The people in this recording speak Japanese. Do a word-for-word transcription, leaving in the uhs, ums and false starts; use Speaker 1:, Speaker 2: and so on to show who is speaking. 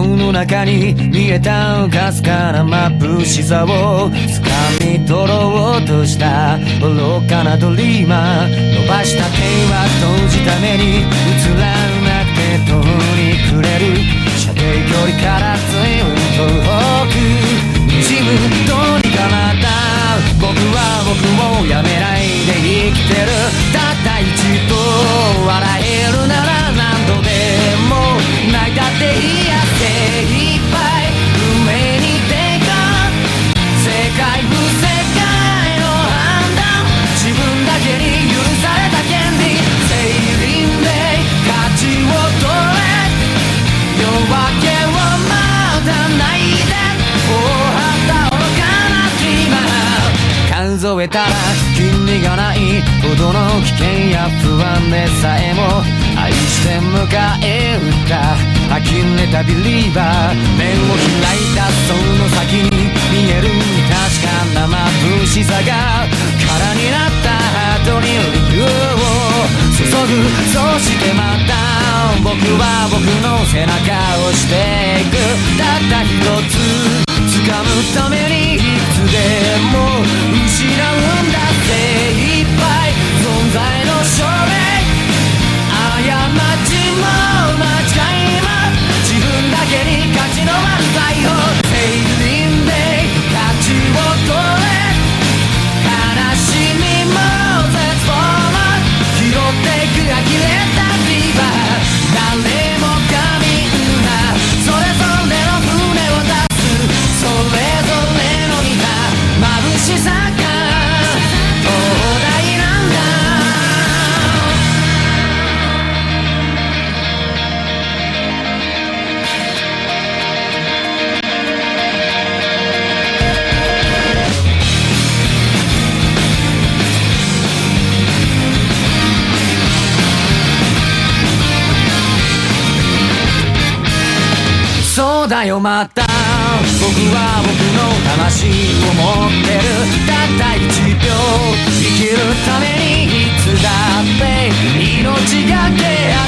Speaker 1: の中に見えたかすかな眩しさを掴み取ろうとした愚かなドリーマー。伸ばした手は閉じた目に映らなくて遠にくれる射程距離から随分遠く滲むどうにかなった僕は僕をやめないで生きてる。たった一度笑えるなら何度でも泣いたっていいや精一杯運命にてか世界不正解の判断自分だけに許された権利セイリンで勝ちを取れ夜明けをまたないで大旗愚かなキマ数えたらキリがないほどの危険や不安でさえも愛して迎え撃った呆れたビリーバー。目を開いたその先に見える確かな眩しさが空になったハートに理由を注ぐ。そしてまた僕は僕の背中を押していく。たった一つ掴むためにいつでも失うんだ精一杯存在の証明過ちも間違いも自分だけに勝ちの漫才をセイリンで勝ちを取れ悲しみも絶望も拾っていく呆れたビーバー。誰もがみんなそれぞれの船を出すそれぞれの見た眩しさが東大なんだ。そうだよまた僕は僕の魂を持ってる。たったいちびょう生きるためにいつだって命がけ